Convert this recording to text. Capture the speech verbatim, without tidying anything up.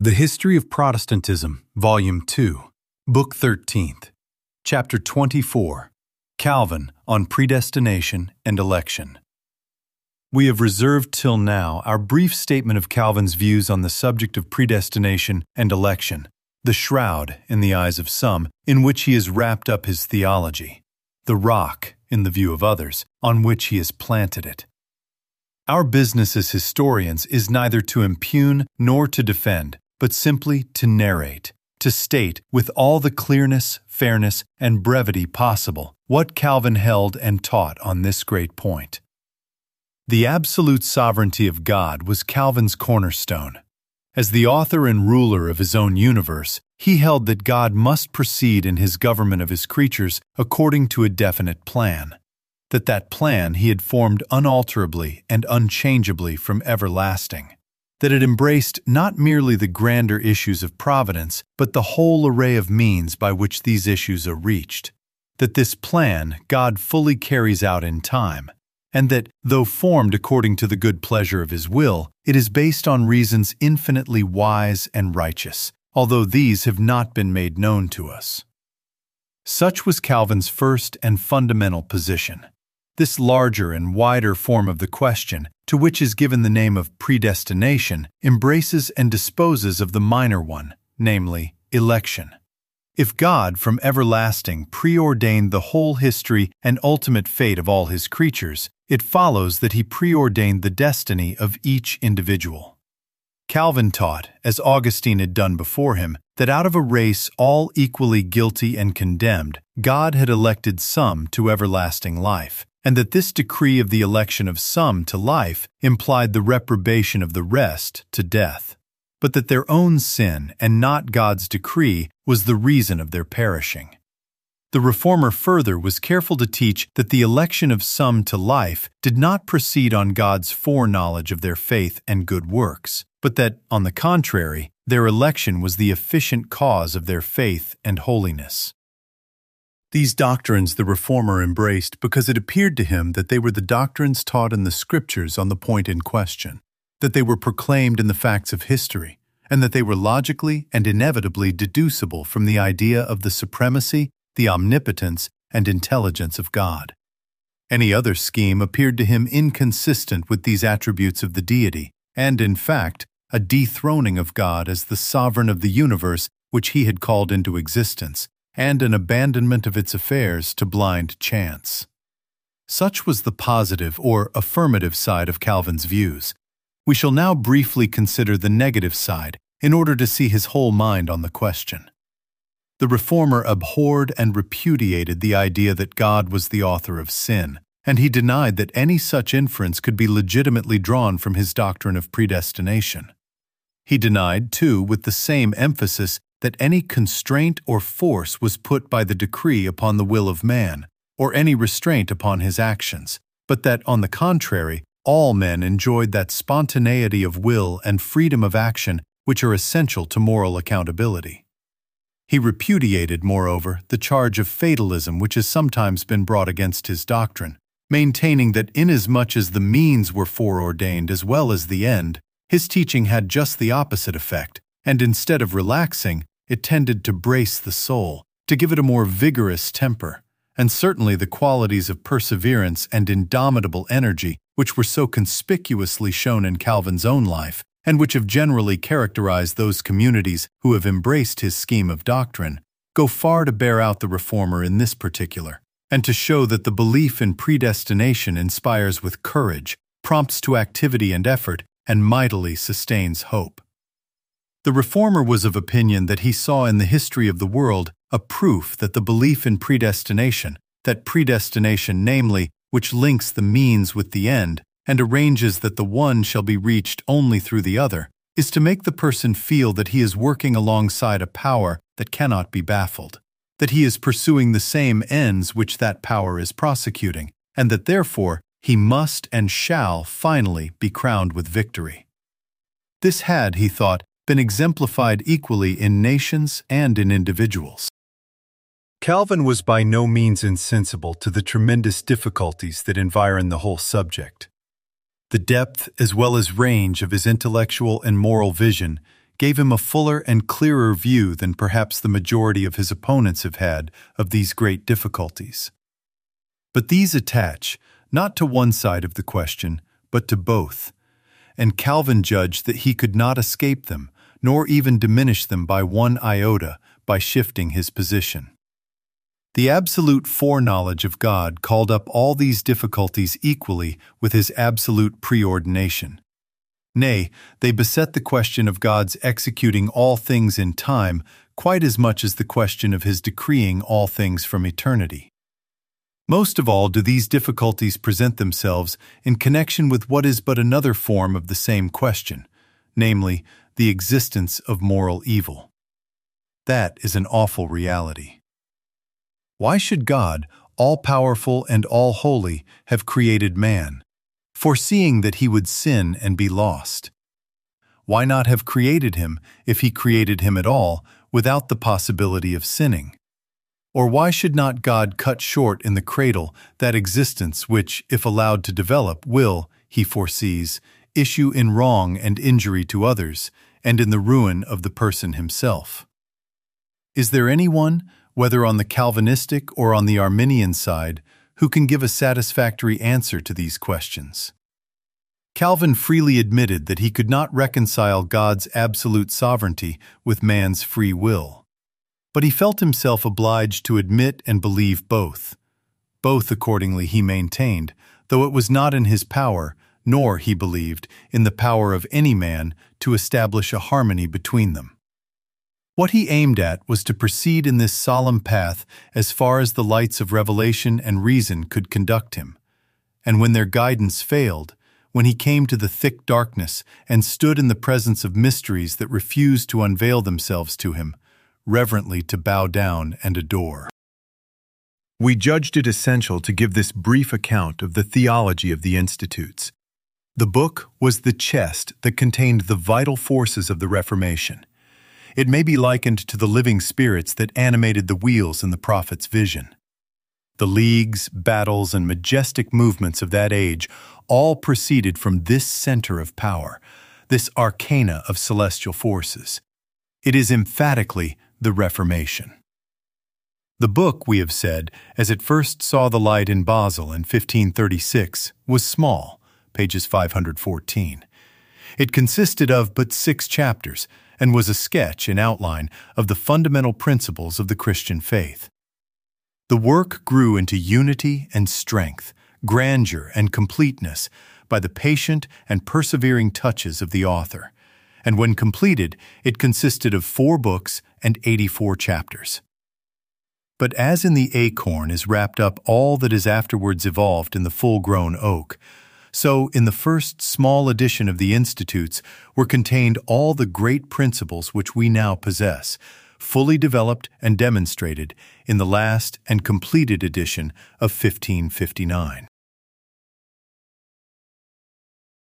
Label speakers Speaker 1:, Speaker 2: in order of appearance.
Speaker 1: The History of Protestantism, Volume two, Book thirteenth, Chapter twenty-four, Calvin on Predestination and Election. We have reserved till now our brief statement of Calvin's views on the subject of predestination and election, the shroud, in the eyes of some, in which he has wrapped up his theology, the rock, in the view of others, on which he has planted it. Our business as historians is neither to impugn nor to defend, but simply to narrate, to state with all the clearness, fairness, and brevity possible what Calvin held and taught on this great point. The absolute sovereignty of God was Calvin's cornerstone. As the author and ruler of his own universe, he held that God must proceed in his government of his creatures according to a definite plan, that that plan he had formed unalterably and unchangeably from everlasting, that it embraced not merely the grander issues of providence, but the whole array of means by which these issues are reached, that this plan God fully carries out in time, and that, though formed according to the good pleasure of his will, it is based on reasons infinitely wise and righteous, although these have not been made known to us. Such was Calvin's first and fundamental position. This larger and wider form of the question, to which is given the name of predestination, embraces and disposes of the minor one, namely, election. If God from everlasting preordained the whole history and ultimate fate of all his creatures, it follows that he preordained the destiny of each individual. Calvin taught, as Augustine had done before him, that out of a race all equally guilty and condemned, God had elected some to everlasting life, and that this decree of the election of some to life implied the reprobation of the rest to death, but that their own sin and not God's decree was the reason of their perishing. The Reformer further was careful to teach that the election of some to life did not proceed on God's foreknowledge of their faith and good works, but that, on the contrary, their election was the efficient cause of their faith and holiness. These doctrines the Reformer embraced because it appeared to him that they were the doctrines taught in the Scriptures on the point in question, that they were proclaimed in the facts of history, and that they were logically and inevitably deducible from the idea of the supremacy, the omnipotence, and intelligence of God. Any other scheme appeared to him inconsistent with these attributes of the deity, and, in fact, a dethroning of God as the sovereign of the universe which he had called into existence, and an abandonment of its affairs to blind chance. Such was the positive or affirmative side of Calvin's views. We shall now briefly consider the negative side in order to see his whole mind on the question. The Reformer abhorred and repudiated the idea that God was the author of sin, and he denied that any such inference could be legitimately drawn from his doctrine of predestination. He denied, too, with the same emphasis, that any constraint or force was put by the decree upon the will of man, or any restraint upon his actions, but that, on the contrary, all men enjoyed that spontaneity of will and freedom of action which are essential to moral accountability. He repudiated, moreover, the charge of fatalism which has sometimes been brought against his doctrine, maintaining that inasmuch as the means were foreordained as well as the end, his teaching had just the opposite effect, and instead of relaxing, it tended to brace the soul, to give it a more vigorous temper, and certainly the qualities of perseverance and indomitable energy which were so conspicuously shown in Calvin's own life, and which have generally characterized those communities who have embraced his scheme of doctrine, go far to bear out the Reformer in this particular, and to show that the belief in predestination inspires with courage, prompts to activity and effort, and mightily sustains hope. The Reformer was of opinion that he saw in the history of the world a proof that the belief in predestination, that predestination, namely, which links the means with the end, and arranges that the one shall be reached only through the other, is to make the person feel that he is working alongside a power that cannot be baffled, that he is pursuing the same ends which that power is prosecuting, and that therefore he must and shall finally be crowned with victory. This had, he thought, been exemplified equally in nations and in individuals. Calvin was by no means insensible to the tremendous difficulties that environ the whole subject. The depth as well as range of his intellectual and moral vision gave him a fuller and clearer view than perhaps the majority of his opponents have had of these great difficulties. But these attach, not to one side of the question, but to both, and Calvin judged that he could not escape them, nor even diminish them by one iota by shifting his position. The absolute foreknowledge of God called up all these difficulties equally with his absolute preordination. Nay, they beset the question of God's executing all things in time quite as much as the question of his decreeing all things from eternity. Most of all do these difficulties present themselves in connection with what is but another form of the same question, namely, the existence of moral evil. That is an awful reality. Why should God, all-powerful and all-holy, have created man, foreseeing that he would sin and be lost? Why not have created him, if he created him at all, without the possibility of sinning? Or why should not God cut short in the cradle that existence which, if allowed to develop, will, he foresees, issue in wrong and injury to others, and in the ruin of the person himself? Is there anyone, whether on the Calvinistic or on the Arminian side, who can give a satisfactory answer to these questions? Calvin freely admitted that he could not reconcile God's absolute sovereignty with man's free will. But he felt himself obliged to admit and believe both. Both, accordingly, he maintained, though it was not in his power, nor, he believed, in the power of any man to establish a harmony between them. What he aimed at was to proceed in this solemn path as far as the lights of revelation and reason could conduct him. And when their guidance failed, when he came to the thick darkness and stood in the presence of mysteries that refused to unveil themselves to him, reverently to bow down and adore. We judged it essential to give this brief account of the theology of the Institutes. The book was the chest that contained the vital forces of the Reformation. It may be likened to the living spirits that animated the wheels in the prophet's vision. The leagues, battles, and majestic movements of that age all proceeded from this center of power, this arcana of celestial forces. It is emphatically the Reformation. The book, we have said, as it first saw the light in Basel in fifteen thirty-six, was small, pages five hundred fourteen. It consisted of but six chapters, and was a sketch in outline of the fundamental principles of the Christian faith. The work grew into unity and strength, grandeur and completeness by the patient and persevering touches of the author, and when completed, it consisted of four books and eighty-four chapters. But as in the acorn is wrapped up all that is afterwards evolved in the full-grown oak, so in the first small edition of the Institutes were contained all the great principles which we now possess, fully developed and demonstrated in the last and completed edition of fifteen fifty-nine.